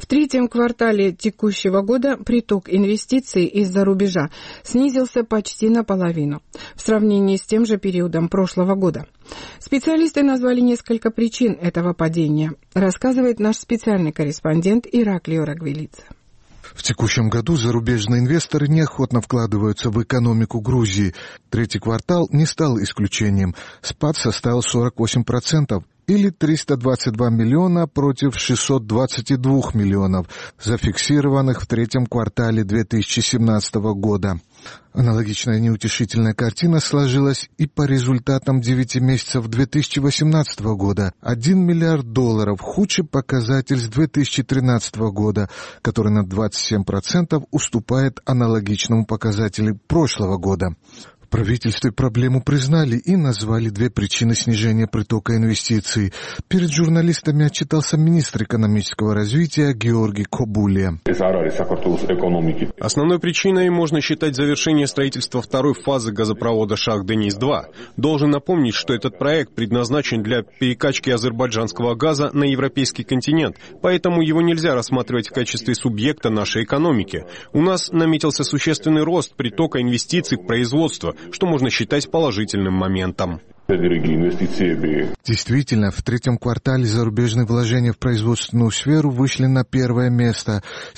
В третьем квартале текущего года приток инвестиций из-за рубежа снизился почти наполовину в сравнении с тем же периодом прошлого года. Специалисты назвали несколько причин этого падения, рассказывает наш специальный корреспондент Ираклий Орагвелидзе. В текущем году зарубежные инвесторы неохотно вкладываются в экономику Грузии. Третий квартал не стал исключением. Спад составил 48%. Или 322 миллиона против 622 миллионов, зафиксированных в третьем квартале 2017 года. Аналогичная неутешительная картина сложилась и по результатам 9 месяцев 2018 года. $1 миллиард, худший показатель с 2013 года, который на 27% уступает аналогичному показателю прошлого года. В правительстве проблему признали и назвали две причины снижения притока инвестиций. Перед журналистами отчитался министр экономического развития Георгий Кобулия. Основной причиной можно считать завершение строительства второй фазы газопровода Шах-Денис-2. Должен напомнить, что этот проект предназначен для перекачки азербайджанского газа на европейский континент, поэтому его нельзя рассматривать в качестве субъекта нашей экономики. У нас наметился существенный рост притока инвестиций в производство, что можно считать положительным моментом. Действительно, в третьем квартале зарубежные вложения в производственную сферу вышли на первое место –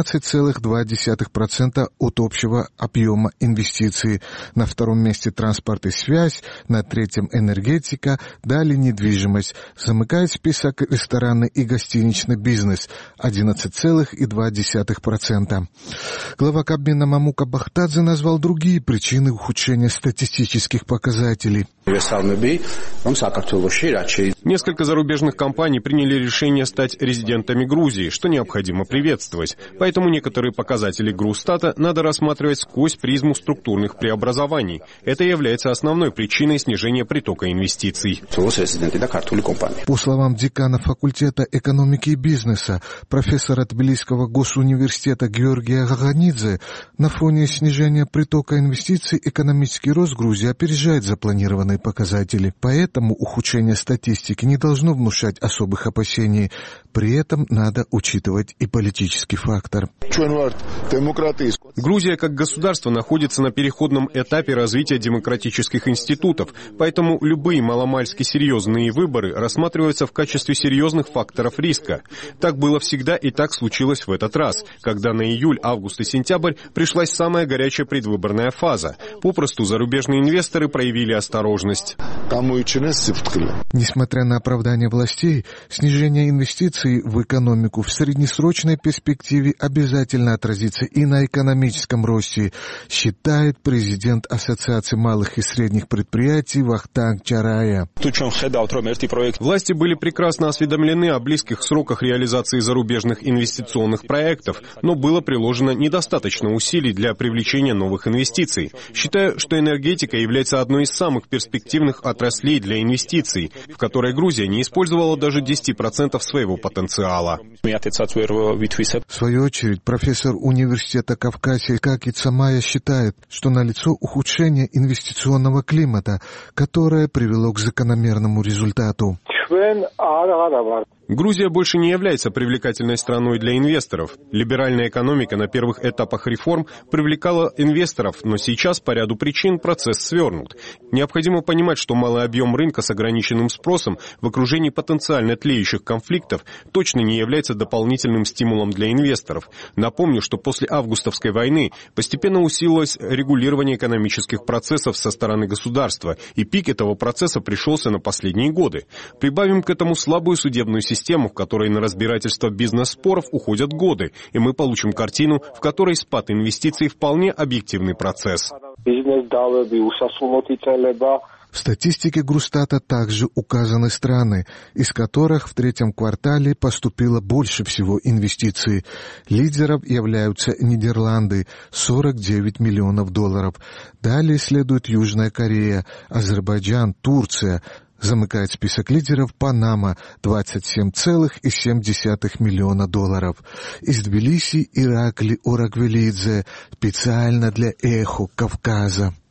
17,2% от общего объема инвестиций. На втором месте транспорт и связь, на третьем энергетика, далее недвижимость. Замыкает список ресторанный и гостиничный бизнес – 11,2%. Глава Кабмина Мамука Бахтадзе назвал другие причины ухудшения статистических показателей. Несколько зарубежных компаний приняли решение стать резидентами Грузии, что необходимо приветствовать. Поэтому некоторые показатели Грустата надо рассматривать сквозь призму структурных преобразований. Это является основной причиной снижения притока инвестиций. По словам декана факультета экономики и бизнеса, профессора Тбилисского госуниверситета Георгия Гаганидзе, на фоне снижения притока инвестиций экономический рост Грузии опережает запланированные показатели. Поэтому ухудшение статистики не должно внушать особых опасений. При этом надо учитывать и политический фактор. Грузия как государство находится на переходном этапе развития демократических институтов, поэтому любые маломальски серьезные выборы рассматриваются в качестве серьезных факторов риска. Так было всегда и так случилось в этот раз, когда на июль, август и сентябрь пришлась самая горячая предвыборная фаза. Попросту зарубежные инвесторы проявили осторожность. Несмотря на оправдание властей, снижение инвестиций в экономику в среднесрочной перспективе обязательно отразится и на экономическом росте, считает президент Ассоциации малых и средних предприятий Вахтанг Чарая. Власти были прекрасно осведомлены о близких сроках реализации зарубежных инвестиционных проектов, но было приложено недостаточно усилий для привлечения новых инвестиций. Считаю, что энергетика является одной из самых перспективных отраслей для инвестиций, в которой Грузия не использовала даже 10% своего потенциала. В свою очередь, профессор университета Кавказия Каки Цамая считает, что налицо ухудшение инвестиционного климата, которое привело к закономерному результату. Грузия больше не является привлекательной страной для инвесторов. Либеральная экономика на первых этапах реформ привлекала инвесторов, но сейчас по ряду причин процесс свернут. Необходимо понимать, что малый объем рынка с ограниченным спросом в окружении потенциально тлеющих конфликтов точно не является дополнительным стимулом для инвесторов. Напомню, что после августовской войны постепенно усилилось регулирование экономических процессов со стороны государства, и пик этого процесса пришелся на последние годы. Прибавим к этому слабую судебную систему, в которой на разбирательство бизнес-споров уходят годы, и мы получим картину, в которой спад инвестиций вполне объективный процесс. В статистике Грустата также указаны страны, из которых в третьем квартале поступило больше всего инвестиций. Лидером являются Нидерланды – $49 миллионов. Далее следует Южная Корея, Азербайджан, Турция. Замыкает список лидеров Панама – $27,7 миллиона. Из Тбилиси Ираклий Орагвелидзе специально для «Эхо Кавказа».